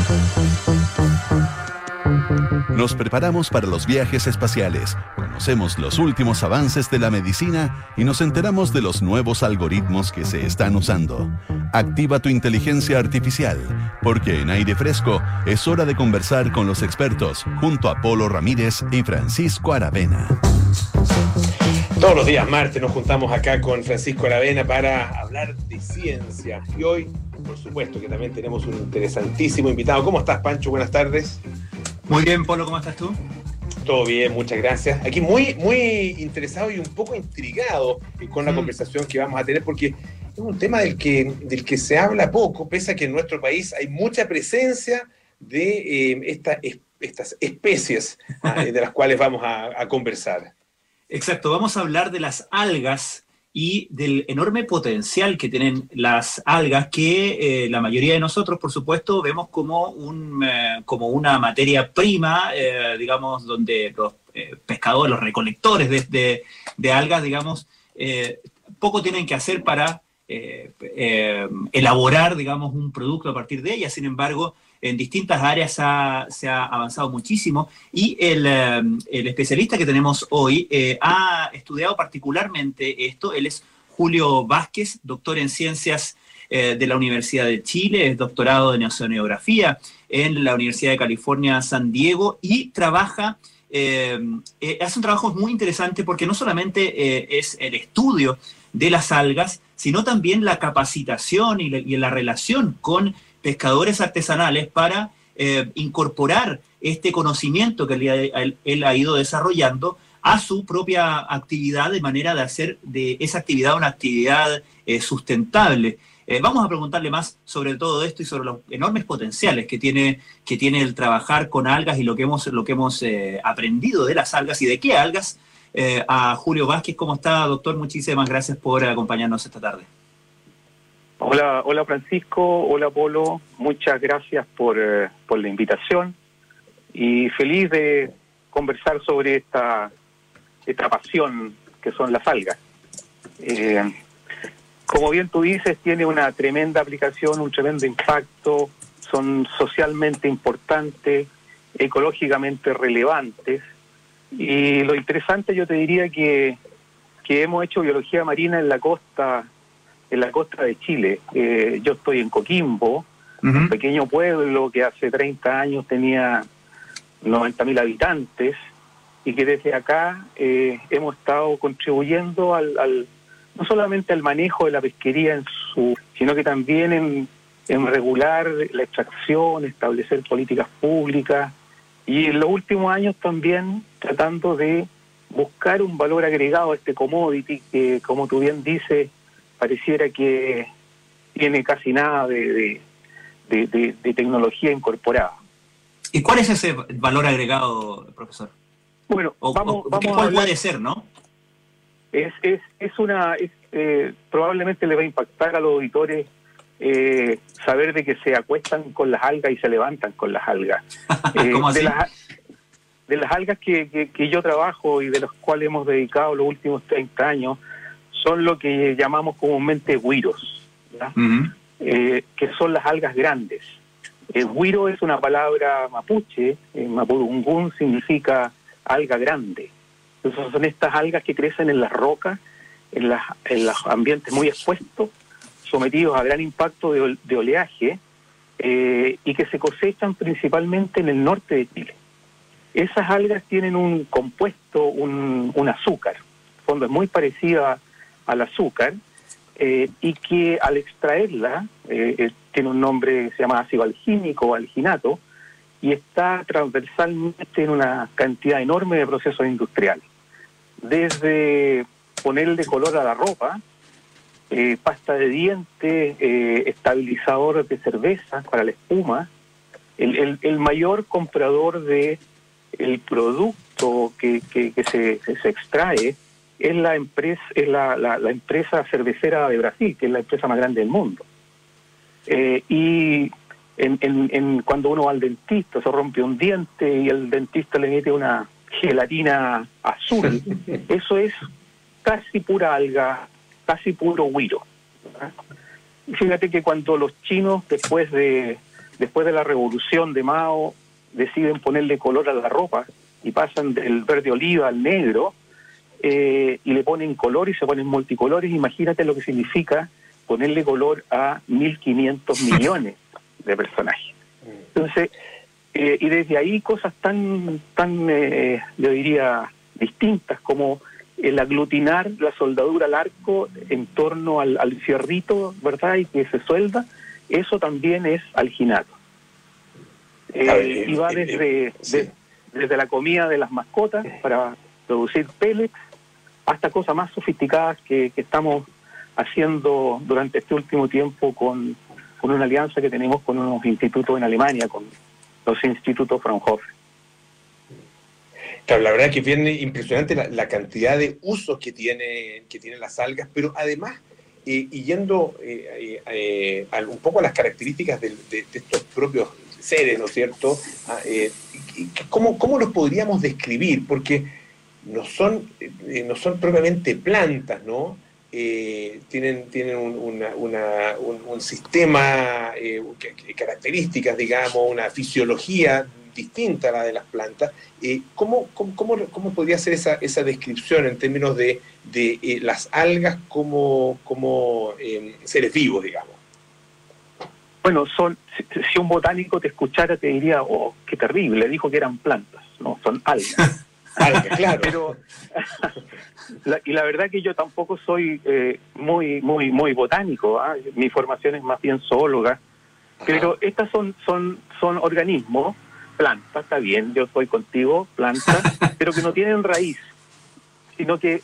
Nos preparamos para los viajes espaciales, conocemos los últimos avances de la medicina y nos enteramos de los nuevos algoritmos que se están usando. Activa tu inteligencia artificial, porque en Aire Fresco es hora de conversar con los expertos, junto a Polo Ramírez y Francisco Aravena. Todos los días martes nos juntamos acá con Francisco Aravena para hablar de ciencia. Y hoy, por supuesto, que también tenemos un interesantísimo invitado. ¿Cómo estás, Pancho? Buenas tardes. Muy bien, Polo, ¿cómo estás tú? Todo bien, muchas gracias. Aquí muy interesado y un poco intrigado con la conversación que vamos a tener, porque es un tema del que se habla poco, pese a que en nuestro país hay mucha presencia de estas especies de las cuales vamos a conversar. Exacto, vamos a hablar de las algas y del enorme potencial que tienen las algas que la mayoría de nosotros, por supuesto, vemos como una materia prima, digamos, donde los pescadores, los recolectores de algas, digamos, poco tienen que hacer para elaborar, digamos, un producto a partir de ellas. Sin embargo, en distintas áreas se ha avanzado muchísimo y el especialista que tenemos hoy ha estudiado particularmente esto. Él es Julio Vázquez, doctor en Ciencias de la Universidad de Chile, es doctorado en Oceanografía en la Universidad de California, San Diego, y trabaja, hace un trabajo muy interesante porque no solamente es el estudio de las algas, sino también la capacitación y la relación con pescadores artesanales para incorporar este conocimiento que él ha ido desarrollando a su propia actividad, de manera de hacer de esa actividad una actividad sustentable. Vamos a preguntarle más sobre todo esto y sobre los enormes potenciales que tiene el trabajar con algas y lo que hemos aprendido de las algas y de qué algas. A Julio Vázquez, ¿cómo está, doctor? Muchísimas gracias por acompañarnos esta tarde. Hola Francisco, hola Polo, muchas gracias por la invitación y feliz de conversar sobre esta pasión que son las algas. Como bien tú dices, tiene una tremenda aplicación, un tremendo impacto, son socialmente importantes, ecológicamente relevantes, y lo interesante, yo te diría que hemos hecho biología marina en la costa de Chile. Yo estoy en Coquimbo, un pequeño pueblo que hace 30 años tenía 90.000 habitantes y que desde acá hemos estado contribuyendo no solamente al manejo de la pesquería sino que también en regular la extracción, establecer políticas públicas y en los últimos años también tratando de buscar un valor agregado a este commodity que, como tú bien dices, pareciera que tiene casi nada de tecnología incorporada. ¿Y cuál es ese valor agregado, profesor? Bueno, ¿cuál puede ser, no? Probablemente le va a impactar a los auditores saber de que se acuestan con las algas y se levantan con las algas. ¿Cómo así? De las algas que yo trabajo y de las cuales hemos dedicado los últimos 30 años, son lo que llamamos comúnmente güiros, que son las algas grandes. Güiro es una palabra mapuche, mapudungún significa alga grande. Entonces son estas algas que crecen en las rocas, en los ambientes muy expuestos, sometidos a gran impacto de oleaje, y que se cosechan principalmente en el norte de Chile. Esas algas tienen un compuesto, un azúcar, en el fondo es muy parecida al azúcar, y que al extraerla tiene un nombre que se llama ácido algínico o alginato, y está transversalmente en una cantidad enorme de procesos industriales. Desde ponerle color a la ropa, pasta de dientes, estabilizador de cerveza para la espuma. El mayor comprador de el producto que se extrae es la empresa cervecera de Brasil, que es la empresa más grande del mundo. Y cuando uno va al dentista, se rompe un diente y el dentista le mete una gelatina azul, eso es casi pura alga, casi puro güiro. Fíjate que cuando los chinos, después de después de la revolución de Mao, deciden ponerle color a la ropa y pasan del verde oliva al negro, y le ponen color y se ponen multicolores. Imagínate lo que significa ponerle color a 1.500 millones de personajes. Entonces, y desde ahí cosas tan yo diría, distintas como el aglutinar la soldadura al arco en torno al fierrito, ¿verdad? Y que se suelda, eso también es alginato. Y va desde la comida de las mascotas para producir pellets hasta cosas más sofisticadas que estamos haciendo durante este último tiempo con una alianza que tenemos con unos institutos en Alemania, con los institutos Fraunhofer. Claro, la verdad es que es bien impresionante la cantidad de usos que tienen las algas, pero además, y yendo un poco a las características de estos propios seres, ¿no es cierto? ¿Cómo los podríamos describir? Porque no son propiamente plantas, ¿no? Tienen un sistema, características, digamos, una fisiología distinta a la de las plantas. ¿Cómo podría ser esa descripción en términos de las algas como seres vivos, digamos? Bueno, si un botánico te escuchara te diría, oh, qué terrible, dijo que eran plantas. No, son algas. Algas, claro. Pero la verdad que yo tampoco soy muy botánico, ¿eh? Mi formación es más bien zoóloga. Pero estas son organismos, plantas, está bien, yo estoy contigo, plantas, pero que no tienen raíz, sino que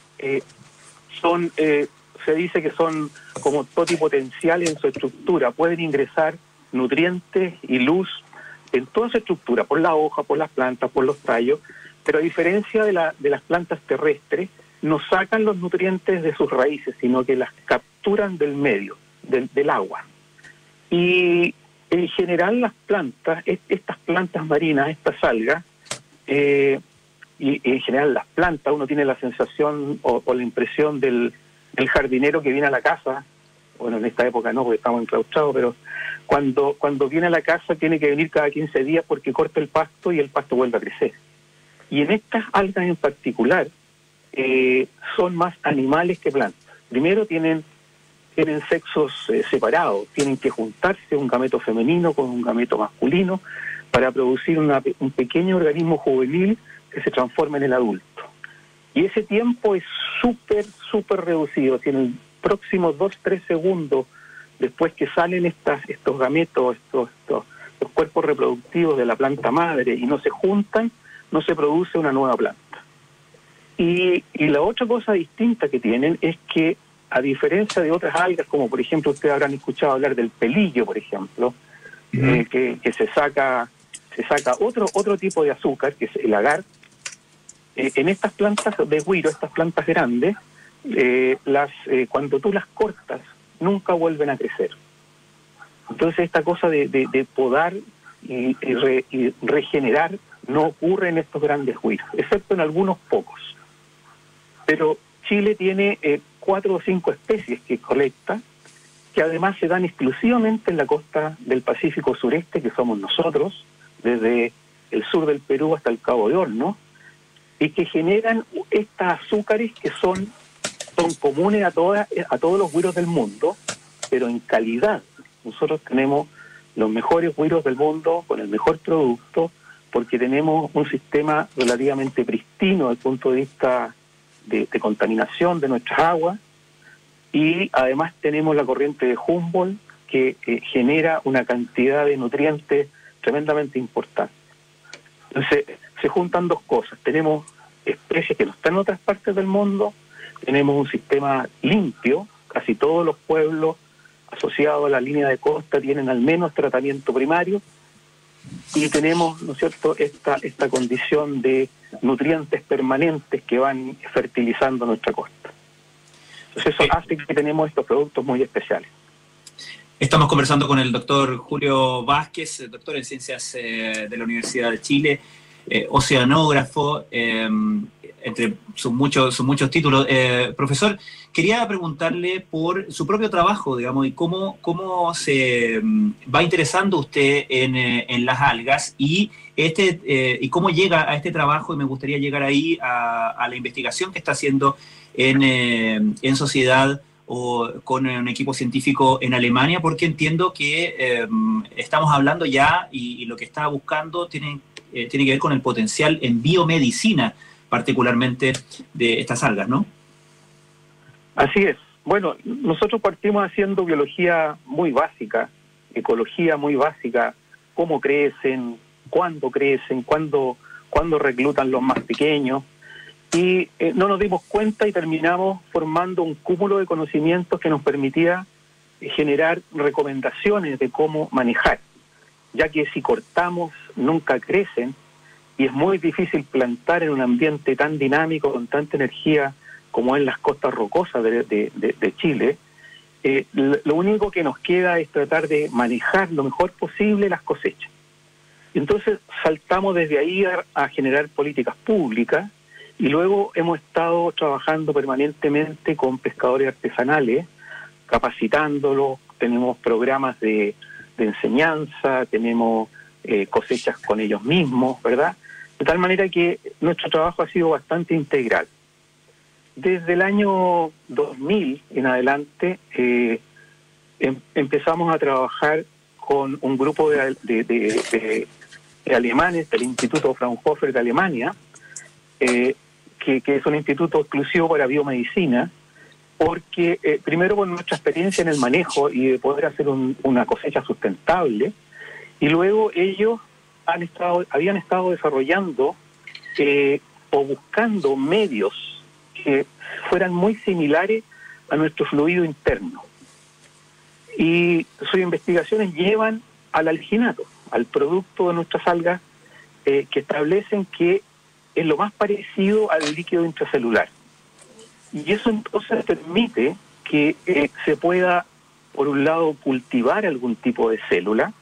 se dice que son como totipotenciales en su estructura, pueden ingresar nutrientes y luz en toda su estructura, por la hoja, por las plantas, por los tallos, pero a diferencia de las plantas terrestres, no sacan los nutrientes de sus raíces, sino que las capturan del medio, del agua. Y en general las plantas, estas plantas marinas, estas algas, y en general las plantas, uno tiene la sensación o la impresión del jardinero que viene a la casa, bueno, en esta época no, porque estamos enclaustrados, pero cuando viene a la casa tiene que venir cada 15 días porque corta el pasto y el pasto vuelve a crecer. Y en estas algas en particular, son más animales que plantas. Primero tienen sexos separados, tienen que juntarse un gameto femenino con un gameto masculino para producir un pequeño organismo juvenil que se transforma en el adulto. Y ese tiempo es súper reducido. Si en el próximo 2-3 segundos después que salen estos gametos, estos cuerpos reproductivos de la planta madre y no se juntan, no se produce una nueva planta. Y la otra cosa distinta que tienen es que, a diferencia de otras algas, como por ejemplo ustedes habrán escuchado hablar del pelillo, por ejemplo, que se saca otro tipo de azúcar, que es el agar. En estas plantas de güiro, estas plantas grandes, cuando tú las cortas, nunca vuelven a crecer. Entonces esta cosa de podar y regenerar no ocurre en estos grandes güiros, excepto en algunos pocos. Pero Chile tiene 4 o 5 especies que colecta, que además se dan exclusivamente en la costa del Pacífico sureste, que somos nosotros, desde el sur del Perú hasta el Cabo de Horno, y que generan estas azúcares que son comunes a todos los güiros del mundo, pero en calidad. Nosotros tenemos los mejores güiros del mundo con el mejor producto, porque tenemos un sistema relativamente pristino desde el punto de vista de contaminación de nuestras aguas, y además tenemos la corriente de Humboldt que genera una cantidad de nutrientes tremendamente importante. Entonces se juntan dos cosas: tenemos especies que no están en otras partes del mundo, tenemos un sistema limpio, casi todos los pueblos asociados a la línea de costa tienen al menos tratamiento primario, y tenemos, ¿no es cierto?, esta condición de nutrientes permanentes que van fertilizando nuestra costa. Entonces eso hace que tenemos estos productos muy especiales. Estamos conversando con el doctor Julio Vázquez, doctor en Ciencias de la Universidad de Chile, oceanógrafo, son muchos títulos. Profesor, quería preguntarle por su propio trabajo, digamos, y cómo se va interesando usted en las algas y cómo llega a este trabajo, y me gustaría llegar ahí a la investigación que está haciendo en sociedad o con un equipo científico en Alemania, porque entiendo que estamos hablando ya y lo que está buscando tiene que ver con el potencial en biomedicina, particularmente de estas algas, ¿no? Así es. Bueno, nosotros partimos haciendo biología muy básica, ecología muy básica, cómo crecen, cuándo reclutan los más pequeños, y no nos dimos cuenta y terminamos formando un cúmulo de conocimientos que nos permitía generar recomendaciones de cómo manejar, ya que si cortamos nunca crecen y es muy difícil plantar en un ambiente tan dinámico, con tanta energía como en las costas rocosas de Chile. Lo único que nos queda es tratar de manejar lo mejor posible las cosechas. Entonces saltamos desde ahí a generar políticas públicas, y luego hemos estado trabajando permanentemente con pescadores artesanales, capacitándolos, tenemos programas de enseñanza, tenemos cosechas con ellos mismos, ¿verdad? De tal manera que nuestro trabajo ha sido bastante integral. Desde el año 2000 en adelante empezamos a trabajar con un grupo de alemanes del Instituto Fraunhofer de Alemania, que es un instituto exclusivo para biomedicina, porque primero con nuestra experiencia en el manejo y de poder hacer una cosecha sustentable, y luego ellos habían estado desarrollando o buscando medios que fueran muy similares a nuestro fluido interno. Y sus investigaciones llevan al alginato, al producto de nuestras algas, que establecen que es lo más parecido al líquido intracelular. Y eso entonces permite que se pueda, por un lado, cultivar algún tipo de célula,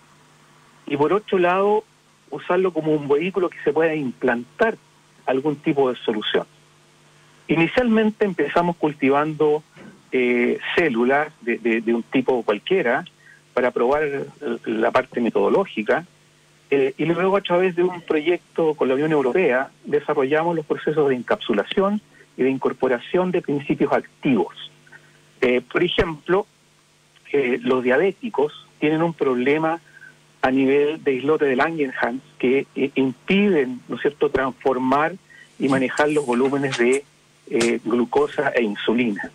y por otro lado, usarlo como un vehículo que se pueda implantar algún tipo de solución. Inicialmente empezamos cultivando células de un tipo cualquiera para probar la parte metodológica, y luego a través de un proyecto con la Unión Europea desarrollamos los procesos de encapsulación y de incorporación de principios activos. Por ejemplo, los diabéticos tienen un problema a nivel de islote de Langerhans que impiden, ¿no es cierto?, transformar y manejar los volúmenes de glucosa e insulina.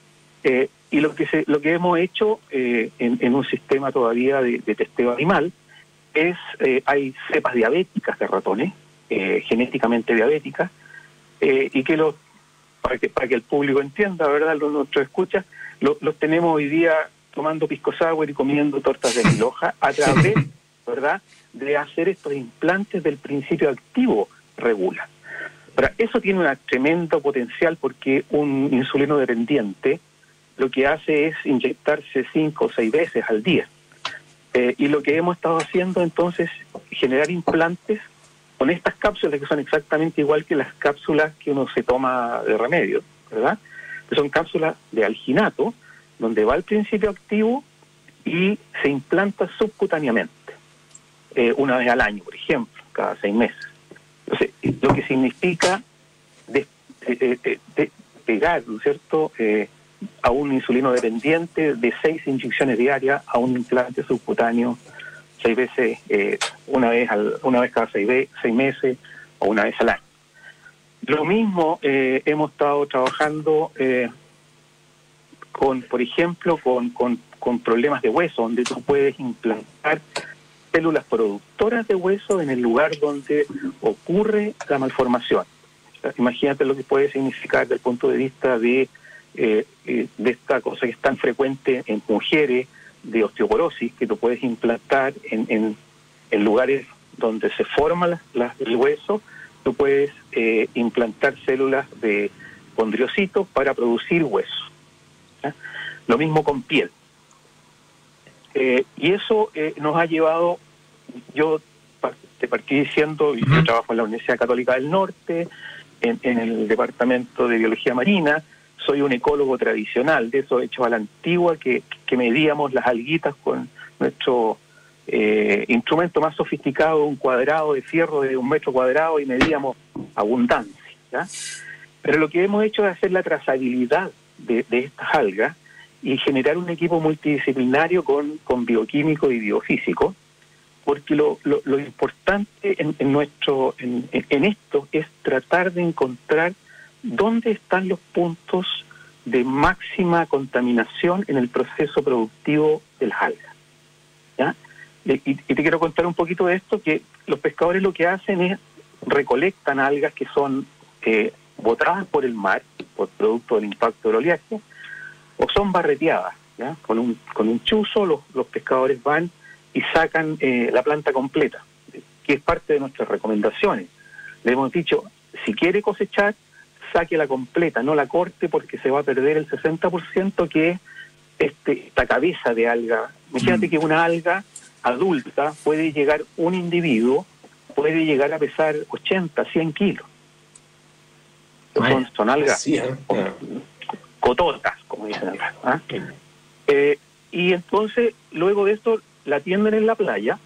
Y lo que hemos hecho en un sistema todavía de testeo animal es, hay cepas diabéticas de ratones, genéticamente diabéticas, y que para que el público entienda, ¿verdad?, nuestros escuchas, los tenemos hoy día tomando pisco sour y comiendo tortas de mil hojas a través, ¿verdad?, de hacer estos implantes del principio activo regula. Ahora, eso tiene un tremendo potencial porque un insulino dependiente lo que hace es inyectarse 5 o 6 veces al día. Y lo que hemos estado haciendo entonces es generar implantes con estas cápsulas que son exactamente igual que las cápsulas que uno se toma de remedio, ¿verdad? Que son cápsulas de alginato, donde va el principio activo y se implanta subcutáneamente, una vez al año, por ejemplo, cada 6 meses. Entonces, lo que significa pegar, ¿no es cierto?, a un insulino dependiente de 6 inyecciones diarias a un implante subcutáneo 6 veces, una vez cada 6 meses o una vez al año. Lo mismo hemos estado trabajando por ejemplo, con problemas de hueso, donde tú puedes implantar células productoras de hueso en el lugar donde ocurre la malformación. Imagínate lo que puede significar desde el punto de vista de esta cosa que es tan frecuente en mujeres, de osteoporosis, que tú puedes implantar en lugares donde se forma el hueso. Tú puedes implantar células de condriocitos para producir hueso. Lo mismo con piel. Y eso nos ha llevado, yo te partí diciendo, yo trabajo en la Universidad Católica del Norte, en el departamento de biología marina, soy un ecólogo tradicional, de eso hecho a la antigua, que medíamos las alguitas con nuestro instrumento más sofisticado, un cuadrado de fierro de 1 metro cuadrado, y medíamos abundancia, ¿ya? Pero lo que hemos hecho es hacer la trazabilidad de estas algas y generar un equipo multidisciplinario con bioquímico y biofísico, porque lo importante en esto es tratar de encontrar dónde están los puntos de máxima contaminación en el proceso productivo de las algas, ¿ya? Y te quiero contar un poquito de esto, que los pescadores lo que hacen es recolectan algas que son botadas por el mar, por producto del impacto del oleaje, o son barreteadas, ¿ya? Con un chuzo los pescadores van y sacan la planta completa, que es parte de nuestras recomendaciones. Le hemos dicho, si quiere cosechar, saque la completa, no la corte, porque se va a perder el 60% que es esta cabeza de alga. Imagínate que una alga adulta puede llegar, un individuo puede llegar a pesar 80, 100 kilos. Son algas cototas, como dicen acá, ¿ah? Y entonces, luego de esto, la tienden en la playa,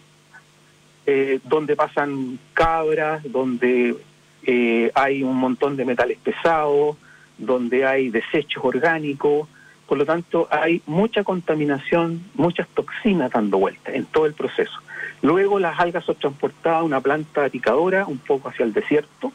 donde pasan cabras, donde hay un montón de metales pesados, donde hay desechos orgánicos. Por lo tanto, hay mucha contaminación, muchas toxinas dando vueltas en todo el proceso. Luego las algas son transportadas a una planta picadora, un poco hacia el desierto,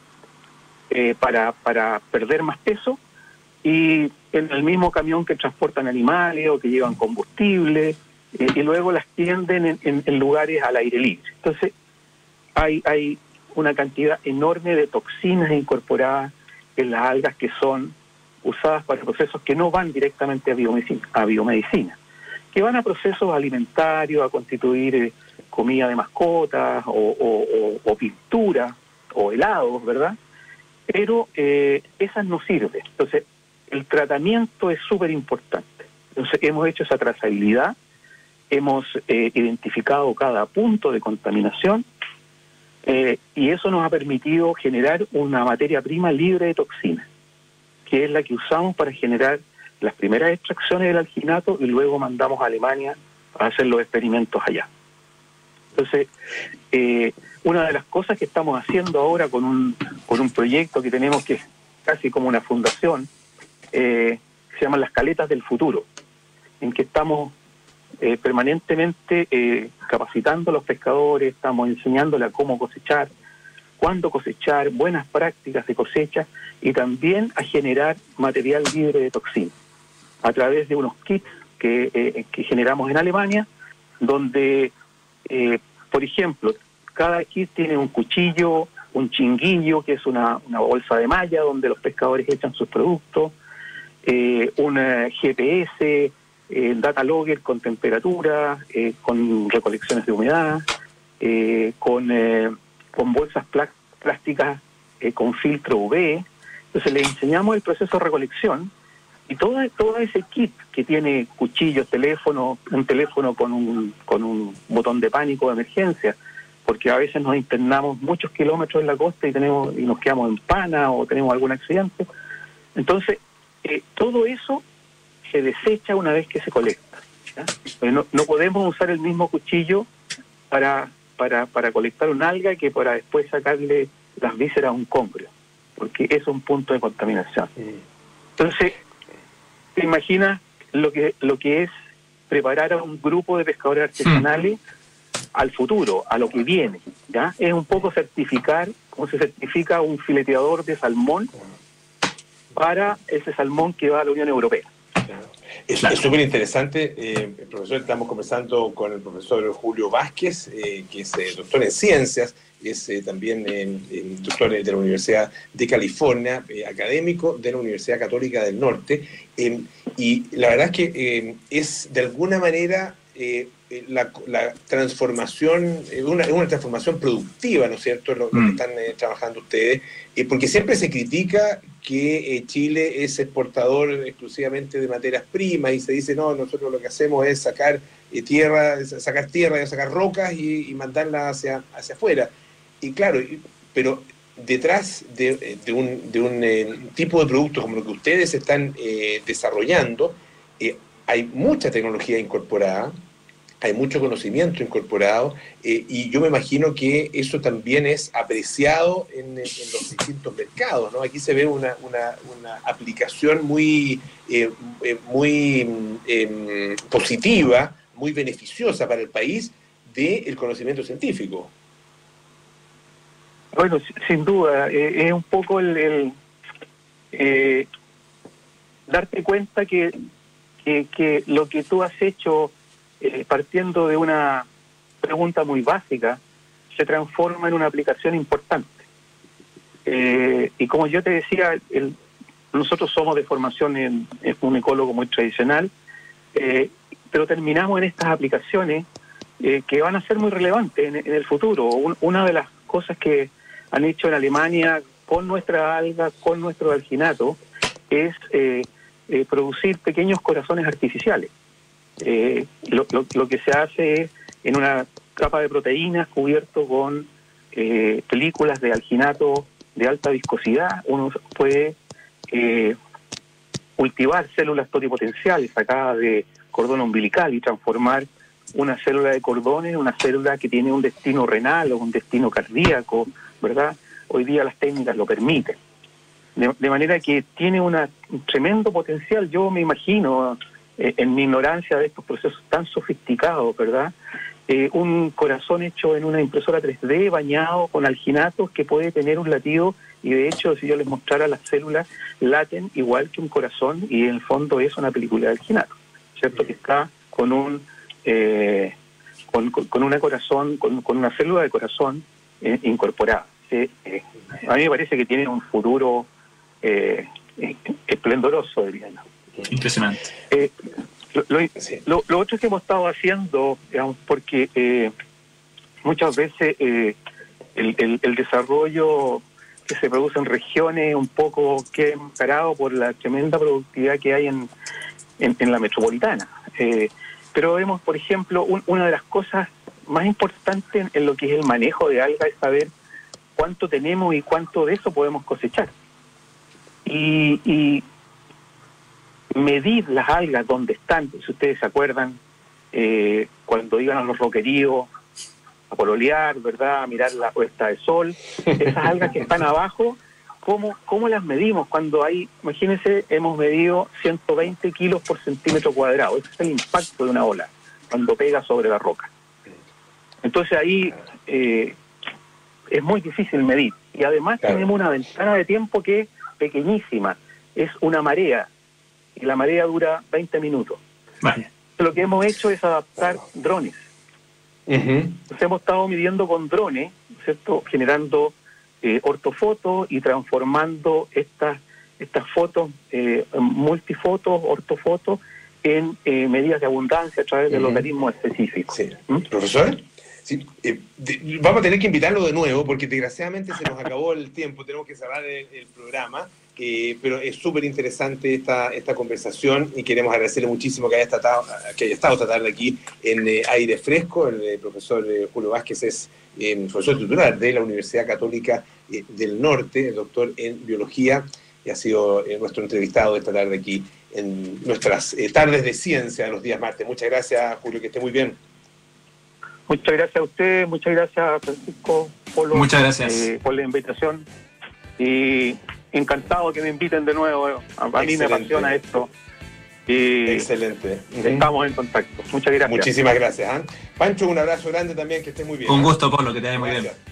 para perder más peso, y en el mismo camión que transportan animales o que llevan combustible, y luego las tienden en lugares al aire libre. Entonces, hay una cantidad enorme de toxinas incorporadas en las algas que son usadas para procesos que no van directamente a biomedicina, que van a procesos alimentarios, a constituir comida de mascotas o pintura o helados, ¿verdad? Pero esas no sirven. Entonces, el tratamiento es súper importante. Entonces, hemos hecho esa trazabilidad, hemos identificado cada punto de contaminación, y eso nos ha permitido generar una materia prima libre de toxinas, que es la que usamos para generar las primeras extracciones del alginato y luego mandamos a Alemania a hacer los experimentos allá. Entonces, una de las cosas que estamos haciendo ahora con un proyecto que tenemos, que es casi como una fundación, se llaman las caletas del futuro, en que estamos permanentemente capacitando a los pescadores, estamos enseñándoles a cómo cosechar, cuándo cosechar, buenas prácticas de cosecha, y también a generar material libre de toxinas a través de unos kits que generamos en Alemania, donde, por ejemplo, cada kit tiene un cuchillo, un chinguillo, que es una bolsa de malla donde los pescadores echan sus productos, un GPS, data logger con temperatura, con recolecciones de humedad, con bolsas plásticas con filtro UV. Entonces le enseñamos el proceso de recolección, y todo ese kit que tiene cuchillos, teléfono, un teléfono con un botón de pánico de emergencia, porque a veces nos internamos muchos kilómetros en la costa y nos quedamos en pana o tenemos algún accidente. Entonces, todo eso se desecha una vez que se colecta, ¿ya? No podemos usar el mismo cuchillo para colectar un alga que para después sacarle las vísceras a un congrio, porque es un punto de contaminación. Entonces, ¿te imaginas lo que es preparar a un grupo de pescadores artesanales al futuro, a lo que viene? ¿Ya? Es un poco certificar, como se certifica un fileteador de salmón para ese salmón que va a la Unión Europea. Es súper interesante, profesor. Estamos conversando con el profesor Julio Vázquez, que es doctor en ciencias, es también doctor de la Universidad de California, académico de la Universidad Católica del Norte, y la verdad es que es de alguna manera la transformación, una transformación productiva, ¿no es cierto?, lo que están trabajando ustedes, porque siempre se critica que Chile es exportador exclusivamente de materias primas, y se dice, no, nosotros lo que hacemos es sacar tierra, sacar rocas y mandarlas hacia afuera. Y claro, pero detrás de un tipo de producto como lo que ustedes están desarrollando, hay mucha tecnología incorporada, hay mucho conocimiento incorporado, y yo me imagino que eso también es apreciado en los distintos mercados, ¿no? Aquí se ve una aplicación muy positiva, muy beneficiosa para el país del conocimiento científico. Bueno, sin duda, es un poco darte cuenta que lo que tú has hecho, partiendo de una pregunta muy básica, se transforma en una aplicación importante. Y como yo te decía, nosotros somos de formación un ecólogo muy tradicional, pero terminamos en estas aplicaciones que van a ser muy relevantes en el futuro. Una de las cosas que han hecho en Alemania con nuestra alga, con nuestro alginato, es producir pequeños corazones artificiales. Lo que se hace es en una capa de proteínas cubierto con películas de alginato de alta viscosidad. Uno puede cultivar células pluripotenciales sacadas de cordón umbilical y transformar una célula de cordón en una célula que tiene un destino renal o un destino cardíaco, ¿verdad? Hoy día las técnicas lo permiten. De manera que tiene un tremendo potencial. Yo me imagino, en mi ignorancia de estos procesos tan sofisticados, ¿verdad? Un corazón hecho en una impresora 3D bañado con alginatos que puede tener un latido, y de hecho, si yo les mostrara las células, laten igual que un corazón, y en el fondo es una película de alginato, ¿cierto? Que está con con una célula de corazón incorporada. A mí me parece que tiene un futuro esplendoroso, diría yo. Impresionante. Lo otro que hemos estado haciendo, digamos, porque muchas veces el desarrollo que se produce en regiones un poco queda encarado por la tremenda productividad que hay en la metropolitana. Pero vemos, por ejemplo, una de las cosas más importantes en lo que es el manejo de algas es saber cuánto tenemos y cuánto de eso podemos cosechar. Y medir las algas donde están. Si ustedes se acuerdan, cuando iban a los roqueríos a pololear, ¿verdad?, a mirar la puesta de sol, esas algas que están abajo, ¿cómo las medimos? Cuando imagínense, hemos medido 120 kilos por centímetro cuadrado. Ese es el impacto de una ola cuando pega sobre la roca. Entonces ahí es muy difícil medir. Y además tenemos una ventana de tiempo que es pequeñísima. Es una marea. Y la marea dura 20 minutos. Vale. Lo que hemos hecho es adaptar drones. Entonces hemos estado midiendo con drones, ¿cierto?, generando ortofotos y transformando estas fotos, multifotos, ortofotos, en medidas de abundancia a través de logaritmos específicos. Sí. ¿Profesor? Sí, vamos a tener que invitarlo de nuevo porque desgraciadamente se nos acabó el tiempo, tenemos que cerrar el programa, pero es súper interesante esta conversación y queremos agradecerle muchísimo que haya estado esta tarde aquí en Aire Fresco. El profesor Julio Vázquez es profesor titular de la Universidad Católica del Norte, el doctor en Biología, y ha sido nuestro entrevistado de esta tarde aquí en nuestras tardes de ciencia de los días martes. Muchas gracias, Julio, que esté muy bien. Muchas gracias a usted, muchas gracias, Francisco, Polo, muchas gracias por la invitación, y encantado que me inviten de nuevo. A mí me apasiona esto. Y excelente. Estamos en contacto. Muchas gracias. Muchísimas gracias. Pancho, un abrazo grande también, que esté muy bien. Un gusto, Polo, que te vaya muy bien.